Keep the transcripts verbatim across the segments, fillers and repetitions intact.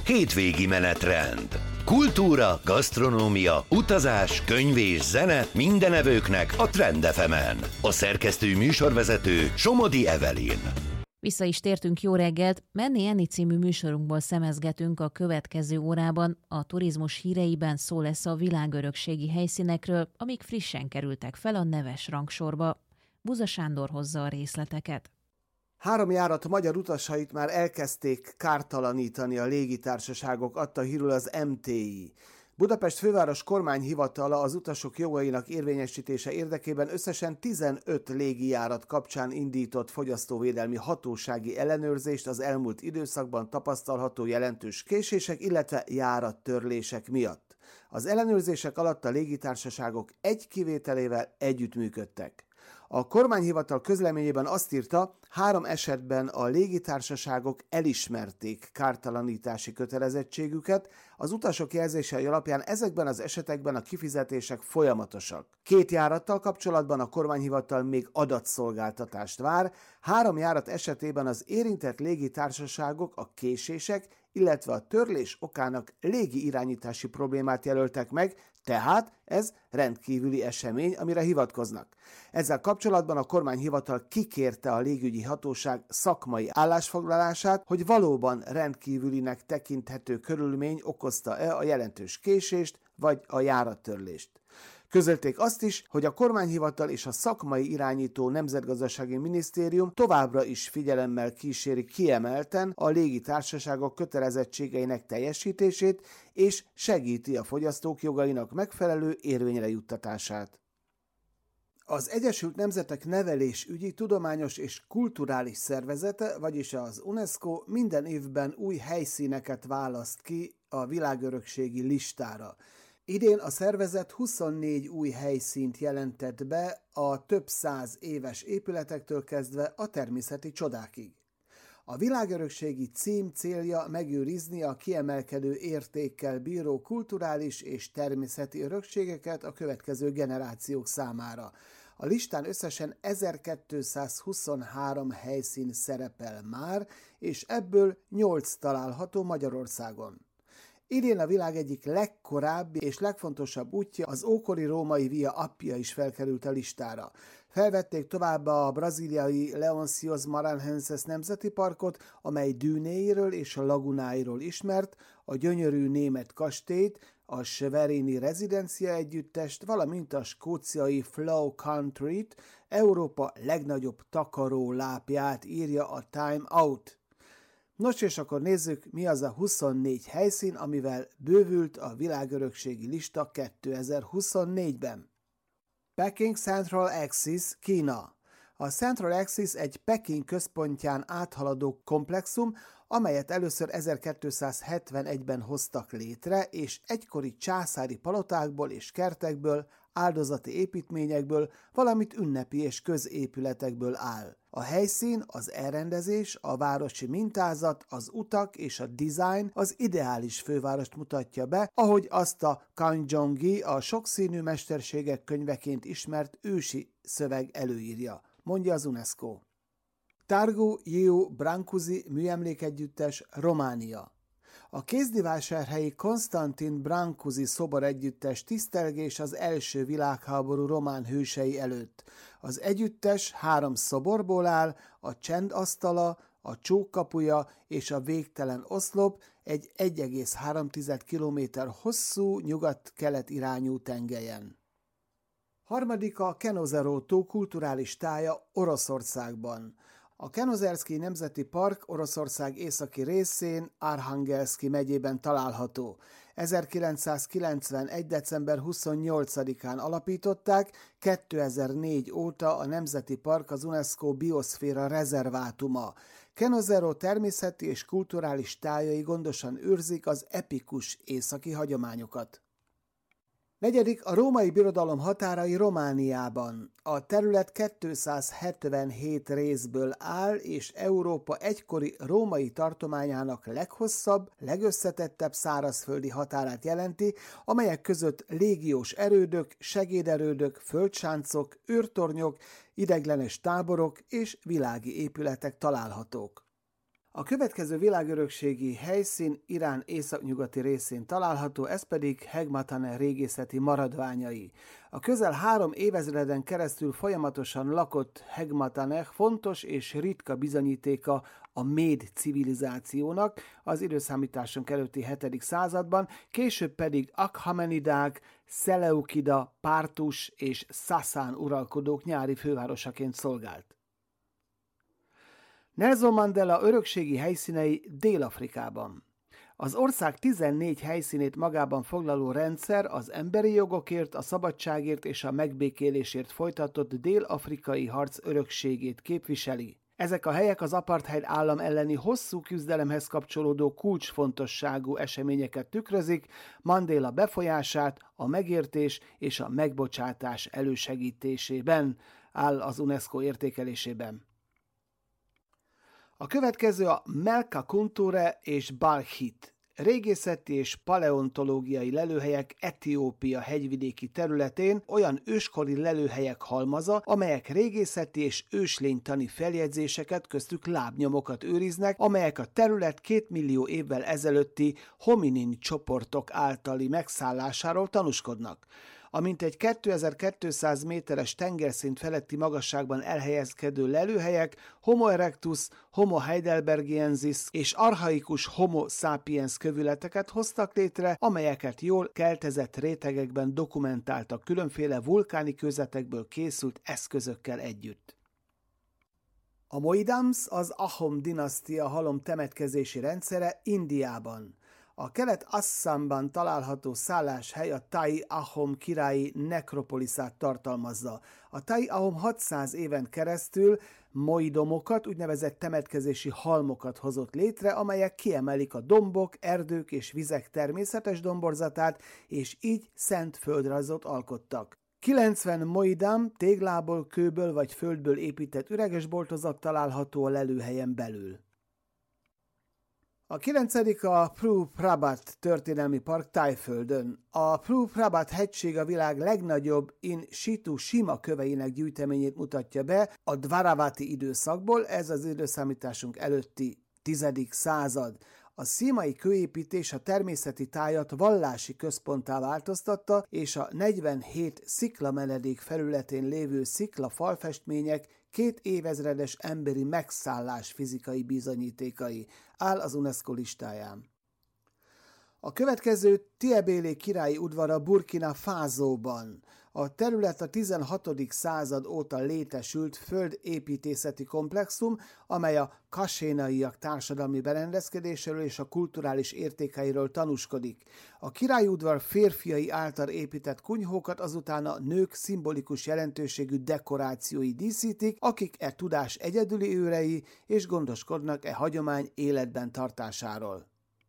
hétvégi menetrend. Kultúra, gasztronómia, utazás, könyv és zene minden evőknek a Trend ef emen. A szerkesztő műsorvezető Somodi Evelyn. Vissza is tértünk, jó reggelt! Menni enni című műsorunkból szemezgetünk a következő órában. A turizmus híreiben szó lesz a világörökségi helyszínekről, amik frissen kerültek fel a neves rangsorba. Buza Sándor hozza a részleteket. Három járat magyar utasait már elkezdték kártalanítani a légitársaságok, adta hírül az em té i. Budapest főváros kormányhivatala az utasok jogainak érvényesítése érdekében összesen tizenöt légijárat kapcsán indított fogyasztóvédelmi hatósági ellenőrzést az elmúlt időszakban tapasztalható jelentős késések, illetve járattörlések miatt. Az ellenőrzések alatt a légitársaságok egy kivételével együttműködtek. A kormányhivatal közleményében azt írta, három esetben a légitársaságok elismerték kártalanítási kötelezettségüket, az utasok jelzései alapján ezekben az esetekben a kifizetések folyamatosak. Két járattal kapcsolatban a kormányhivatal még adatszolgáltatást vár, három járat esetében az érintett légitársaságok a késések, illetve a törlés okának légi irányítási problémát jelöltek meg, tehát ez rendkívüli esemény, amire hivatkoznak. Ezzel kapcsolatban a kormányhivatal kikérte a légügyi hatóság szakmai állásfoglalását, hogy valóban rendkívülinek tekinthető körülmény okozta-e a jelentős késést vagy a járattörlést. Közölték azt is, hogy a kormányhivatal és a szakmai irányító Nemzetgazdasági Minisztérium továbbra is figyelemmel kíséri kiemelten a légitársaságok kötelezettségeinek teljesítését, és segíti a fogyasztók jogainak megfelelő érvényre juttatását. Az Egyesült Nemzetek Nevelésügyi, Tudományos és Kulturális Szervezete, vagyis az UNESCO minden évben új helyszíneket választ ki a világörökségi listára. Idén a szervezet huszonnégy új helyszínt jelentett be a több száz éves épületektől kezdve a természeti csodákig. A világörökségi cím célja megőrizni a kiemelkedő értékkel bíró kulturális és természeti örökségeket a következő generációk számára. A listán összesen ezerkétszázhuszonhárom helyszín szerepel már, és ebből nyolc található Magyarországon. Idén a világ egyik legkorábbi és legfontosabb útja, az ókori római Via Appia is felkerült a listára. Felvették továbbá a brazíliai Leoncios Maranhenses Nemzeti Parkot, amely dűnéiről és a lagunáiról ismert, a gyönyörű német kastélyt, a Schwerini rezidencia együttest, valamint a skóciai Flow Countryt, Európa legnagyobb takarólápját, írja a Time Out. Nos, és akkor nézzük, mi az a huszonnégy helyszín, amivel bővült a világörökségi lista kétezer-huszonnégyben. Peking Central Axis, Kína. A Central Axis egy Peking központján áthaladó komplexum, amelyet először ezerkétszázhetvenegyben hoztak létre, és egykori császári palotákból és kertekből, áldozati építményekből, valamint ünnepi és középületekből áll. A helyszín, az elrendezés, a városi mintázat, az utak és a design az ideális fővárost mutatja be, ahogy azt a Kanjongi, a sokszínű mesterségek könyveként ismert ősi szöveg előírja, mondja az UNESCO. Târgu Jiu Brancusi műemlékegyüttes, Románia. A kézdivásárhelyi Konstantin Brancusi szobor együttes tisztelgés az első világháború román hősei előtt. Az együttes három szoborból áll, a csendasztala, a csókkapuja és a végtelen oszlop egy egy egész három kilométer hosszú nyugat-kelet irányú tengelyen. Harmadik a Kenozeró-tó kulturális tája Oroszországban. A Kenozerszkij Nemzeti Park Oroszország északi részén, Arhangelszki megyében található. ezerkilencszázkilencvenegy. december huszonnyolcadikán alapították, kétezer-négy óta a Nemzeti Park az UNESCO bioszféra rezervátuma. Kenozeró természeti és kulturális tájai gondosan őrzik az epikus északi hagyományokat. Negyedik a római birodalom határai Romániában. A terület kétszázhetvenhét részből áll, és Európa egykori római tartományának leghosszabb, legösszetettebb szárazföldi határát jelenti, amelyek között légiós erődök, segéderődök, földsáncok, őrtornyok, ideiglenes táborok és világi épületek találhatók. A következő világörökségi helyszín Irán északnyugati részén található, ez pedig Hegmatane régészeti maradványai. A közel három évezreden keresztül folyamatosan lakott Hegmatane fontos és ritka bizonyítéka a méd civilizációnak az időszámításunk előtti hetedik században, később pedig Akhamenidák, Szeleukida, Pártus és Szaszán uralkodók nyári fővárosaként szolgált. Nelson Mandela örökségi helyszínei Dél-Afrikában. Az ország tizennégy helyszínét magában foglaló rendszer az emberi jogokért, a szabadságért és a megbékélésért folytatott dél-afrikai harc örökségét képviseli. Ezek a helyek az apartheid állam elleni hosszú küzdelemhez kapcsolódó kulcsfontosságú eseményeket tükrözik, Mandela befolyását, a megértés és a megbocsátás elősegítésében, áll az UNESCO értékelésében. A következő a Melka Kunture és Balhit, régészeti és paleontológiai lelőhelyek Etiópia hegyvidéki területén, olyan őskori lelőhelyek halmaza, amelyek régészeti és őslénytani feljegyzéseket, köztük lábnyomokat őriznek, amelyek a terület két millió évvel ezelőtti hominin csoportok általi megszállásáról tanúskodnak. A mintegy kétezer-kétszáz méteres tengerszint feletti magasságban elhelyezkedő lelőhelyek Homo erectus, Homo heidelbergiensis és archaikus Homo sapiens kövületeket hoztak létre, amelyeket jól keltezett rétegekben dokumentáltak különféle vulkáni kőzetekből készült eszközökkel együtt. A Moidams az Ahom dinasztia halom temetkezési rendszere Indiában. A Kelet-Assamban található szálláshely a Tai Ahom királyi nekropoliszát tartalmazza. A Tai Ahom hatszáz éven keresztül moidomokat, úgynevezett temetkezési halmokat hozott létre, amelyek kiemelik a dombok, erdők és vizek természetes domborzatát, és így szent földrajzot alkottak. kilencven moidam téglából, kőből vagy földből épített üregesboltozat található a lelőhelyen belül. A kilencedik a Phru Prabhat történelmi park Thaiföldön. A Phru Prabhat hegység a világ legnagyobb in situ sima köveinek gyűjteményét mutatja be a Dvaravati időszakból, ez az időszámításunk előtti tizedik század. A szímai kőépítés a természeti tájat vallási központtá változtatta, és a negyvenhét sziklamenedék felületén lévő szikla falfestmények két évezredes emberi megszállás fizikai bizonyítékai, áll az UNESCO listáján. A következő Tiebélé királyi udvara Burkina Fasóban. A terület a tizenhatodik század óta létesült földépítészeti komplexum, amely a kasénaiak társadalmi berendezkedéséről és a kulturális értékeiről tanúskodik. A királyi udvar férfiai által épített kunyhókat azután a nők szimbolikus jelentőségű dekorációi díszítik, akik e tudás egyedüli őrei és gondoskodnak e hagyomány életben tartásáról.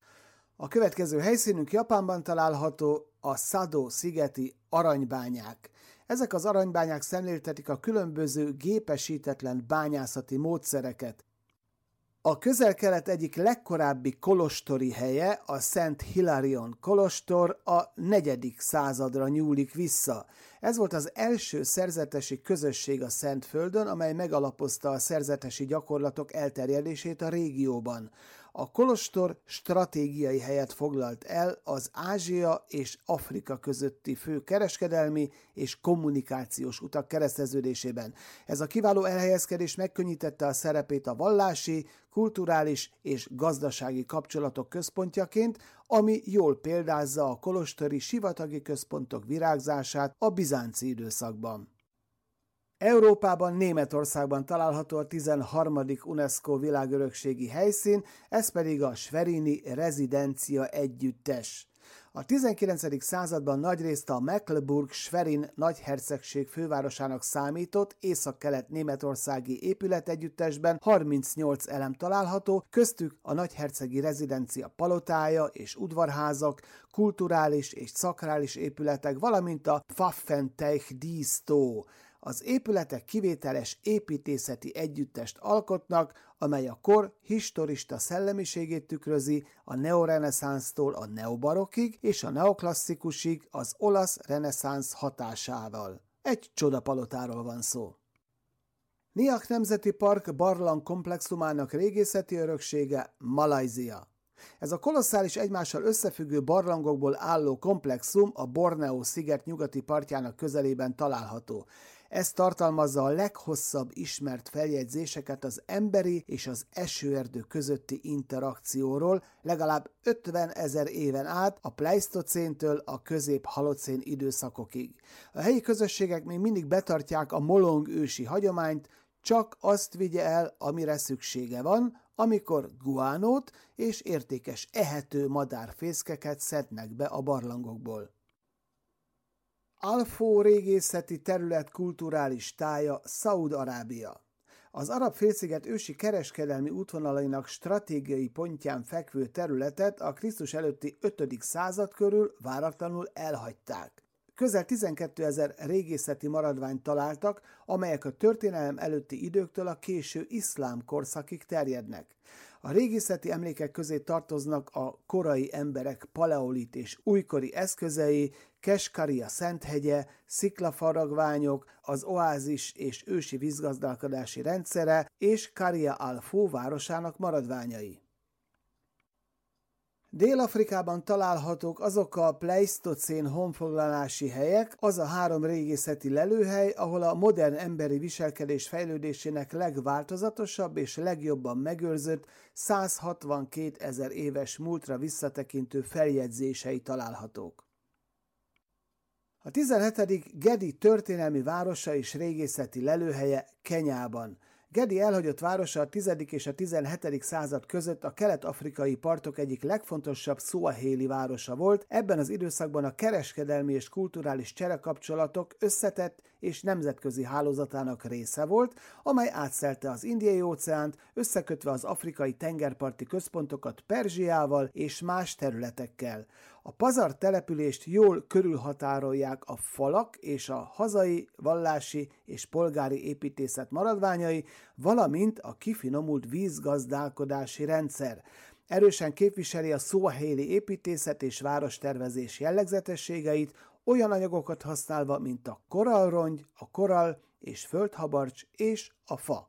A következő helyszínünk Japánban található, a Sado szigeti aranybányák. Ezek az aranybányák szemléltetik a különböző gépesítetlen bányászati módszereket. A Közel-Kelet egyik legkorábbi kolostori helye, a Szent Hilarion kolostor a negyedik századra nyúlik vissza. Ez volt az első szerzetesi közösség a Szentföldön, amely megalapozta a szerzetesi gyakorlatok elterjedését a régióban. A kolostor stratégiai helyet foglalt el az Ázsia és Afrika közötti fő kereskedelmi és kommunikációs utak kereszteződésében. Ez a kiváló elhelyezkedés megkönnyítette a szerepét a vallási, kulturális és gazdasági kapcsolatok központjaként, ami jól példázza a kolostori sivatagi központok virágzását a bizánci időszakban. Európában, Németországban található a tizenharmadik UNESCO világörökségi helyszín, ez pedig a Schwerini rezidencia együttes. A tizenkilencedik században nagyrészt a Mecklenburg-Schwerin nagyhercegség fővárosának számított észak-kelet németországi épületegyüttesben harmincnyolc elem található, köztük a nagyhercegi rezidencia palotája és udvarházak, kulturális és szakrális épületek, valamint a Pfaffenteich dísztó. Az épületek kivételes építészeti együttest alkotnak, amely a kor historista szellemiségét tükrözi a neoreneszánsztól a neobarokkig és a neoklasszikusig az olasz reneszánsz hatásával. Egy csodapalotáról van szó. Nyak Nemzeti Park barlang komplexumának régészeti öröksége Malajzia. Ez a kolosszális egymással összefüggő barlangokból álló komplexum a Borneo sziget nyugati partjának közelében található. Ez tartalmazza a leghosszabb ismert feljegyzéseket az emberi és az esőerdő közötti interakcióról legalább ötvenezer éven át a pleisztocéntől a közép-halocén időszakokig. A helyi közösségek még mindig betartják a molong ősi hagyományt, csak azt vigye el, amire szüksége van, amikor guánót és értékes ehető madárfészkeket szednek be a barlangokból. Alfó régészeti terület kulturális tája Szaúd-Arábia. Az Arab-félsziget ősi kereskedelmi útvonalainak stratégiai pontján fekvő területet a Krisztus előtti ötödik század körül váratlanul elhagyták. Közel tizenkétezer régészeti maradványt találtak, amelyek a történelem előtti időktől a késő iszlám korszakig terjednek. A régészeti emlékek közé tartoznak a korai emberek paleolit és újkori eszközei, Keskaria szenthegye, sziklafaragványok, az oázis és ősi vízgazdálkodási rendszere és Qaria al-Fó városának maradványai. Dél-Afrikában találhatók azok a pleisztocén honfoglalási helyek, az a három régészeti lelőhely, ahol a modern emberi viselkedés fejlődésének legváltozatosabb és legjobban megőrzött százhatvankétezer éves múltra visszatekintő feljegyzései találhatók. A tizenhetedik Gedi történelmi városa és régészeti lelőhelye Kenyában. Gedi elhagyott városa a tizedik és a tizenhetedik század között a kelet-afrikai partok egyik legfontosabb szuahéli városa volt, ebben az időszakban a kereskedelmi és kulturális cserekapcsolatok összetett és nemzetközi hálózatának része volt, amely átszelte az Indiai-óceánt, összekötve az afrikai tengerparti központokat Perzsiával és más területekkel. A pazar települést jól körülhatárolják a falak és a hazai, vallási és polgári építészet maradványai, valamint a kifinomult vízgazdálkodási rendszer. Erősen képviseli a szuahéli építészet és várostervezés jellegzetességeit, olyan anyagokat használva, mint a korallrongy, a korall és földhabarcs és a fa.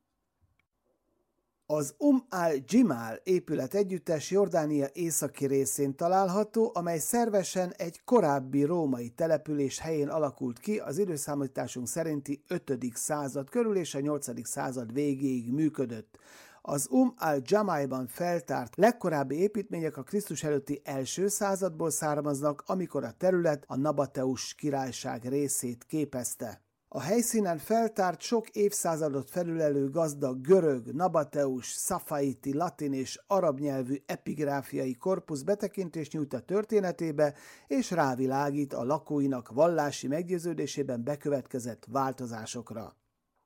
Az Um al-Jimal épület együttes Jordánia északi részén található, amely szervesen egy korábbi római település helyén alakult ki az időszámításunk szerinti ötödik század körül és a nyolcadik század végéig működött. Az Um al-Jamalban feltárt legkorábbi építmények a Krisztus előtti első századból származnak, amikor a terület a Nabateus királyság részét képezte. A helyszínen feltárt sok évszázadot felülelő gazdag görög, nabateus, szafaiti, latin és arab nyelvű epigráfiai korpusz betekintést nyújt a történetébe, és rávilágít a lakóinak vallási meggyőződésében bekövetkezett változásokra.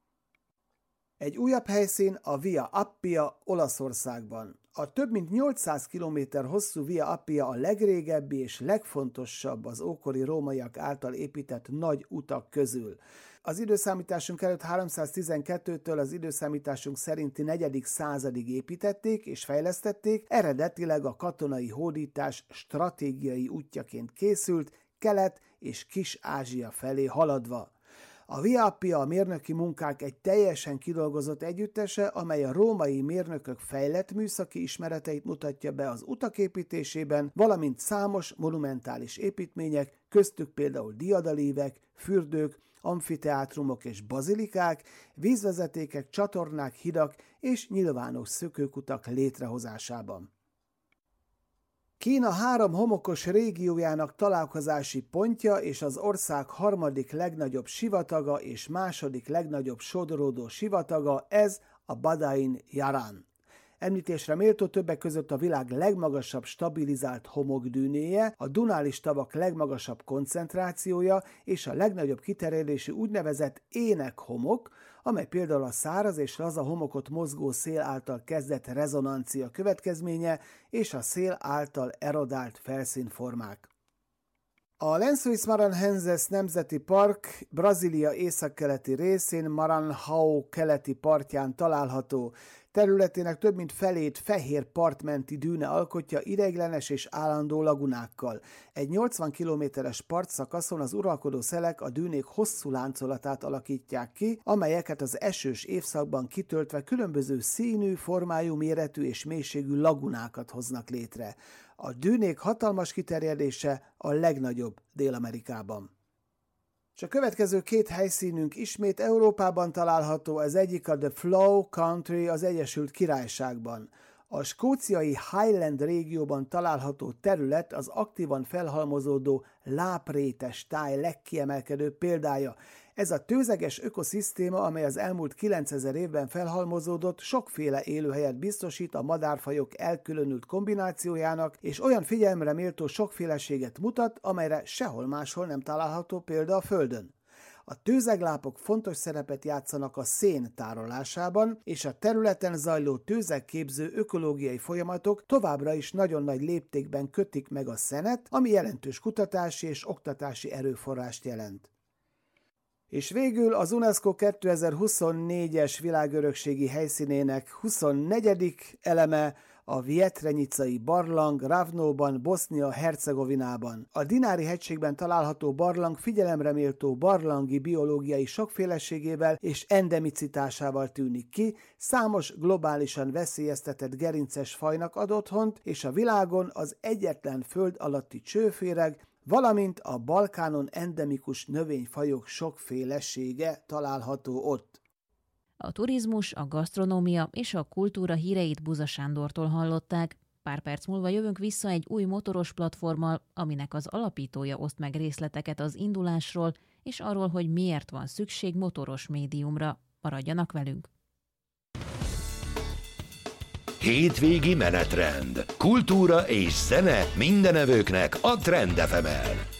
Egy újabb helyszín a Via Appia Olaszországban. A több mint nyolcszáz kilométer hosszú Via Appia a legrégebbi és legfontosabb az ókori rómaiak által épített nagy utak közül. Az időszámításunk előtt háromszáztizenkettőtől az időszámításunk szerinti negyedik századig építették és fejlesztették, eredetileg a katonai hódítás stratégiai útjaként készült, Kelet- és Kis-Ázsia felé haladva. A Via Appia a mérnöki munkák egy teljesen kidolgozott együttese, amely a római mérnökök fejlett műszaki ismereteit mutatja be az utak építésében, valamint számos monumentális építmények, köztük például diadalívek, fürdők, amfiteátrumok és bazilikák, vízvezetékek, csatornák, hidak és nyilvános szökőkutak létrehozásában. Kína három homokos régiójának találkozási pontja és az ország harmadik legnagyobb sivataga és második legnagyobb sodródó sivataga, ez a Badain Yaran. Említésre méltó többek között a világ legmagasabb stabilizált homokdűnéje, a dunális tavak legmagasabb koncentrációja és a legnagyobb kiterjedésű úgynevezett énekhomok, amely például a száraz és laza homokot mozgó szél által kezdett rezonancia következménye és a szél által erodált felszínformák. A Lençóis Maranhenses Nemzeti Park Brazília északkeleti részén Maranhão keleti partján található. Területének több mint felét fehér partmenti dűne alkotja ideiglenes és állandó lagunákkal. Egy nyolcvan kilométeres partszakaszon az uralkodó szelek a dűnék hosszú láncolatát alakítják ki, amelyeket az esős évszakban kitöltve különböző színű, formájú, méretű és mélységű lagunákat hoznak létre. A dűnék hatalmas kiterjedése a legnagyobb Dél-Amerikában. És a következő két helyszínünk ismét Európában található, az egyik a The Flow Country az Egyesült Királyságban. A skóciai Highland régióban található terület az aktívan felhalmozódó láprétes táj legkiemelkedőbb példája. Ez a tőzeges ökoszisztéma, amely az elmúlt kilencezer évben felhalmozódott, sokféle élőhelyet biztosít a madárfajok elkülönült kombinációjának, és olyan figyelemre méltó sokféleséget mutat, amelyre sehol máshol nem található példa a Földön. A tőzeglápok fontos szerepet játszanak a szén tárolásában, és a területen zajló tőzegképző ökológiai folyamatok továbbra is nagyon nagy léptékben kötik meg a szenet, ami jelentős kutatási és oktatási erőforrást jelent. És végül az UNESCO kétezer-huszonnégyes világörökségi helyszínének huszonnegyedik eleme a Vjetrenyicai barlang Ravnóban, Bosznia-Hercegovinában. A Dinári-hegységben található barlang figyelemre méltó barlangi biológiai sokféleségével és endemicitásával tűnik ki, számos globálisan veszélyeztetett gerinces fajnak ad otthont, és a világon az egyetlen föld alatti csőféreg, valamint a Balkánon endemikus növényfajok sokfélesége található ott. A turizmus, a gasztronómia és a kultúra híreit Buza Sándortól hallották. Pár perc múlva jövünk vissza egy új motoros platformmal, aminek az alapítója oszt meg részleteket az indulásról, és arról, hogy miért van szükség motoros médiumra. Maradjanak velünk! Hétvégi menetrend. Kultúra és zene mindenevőknek a Trend ef emen.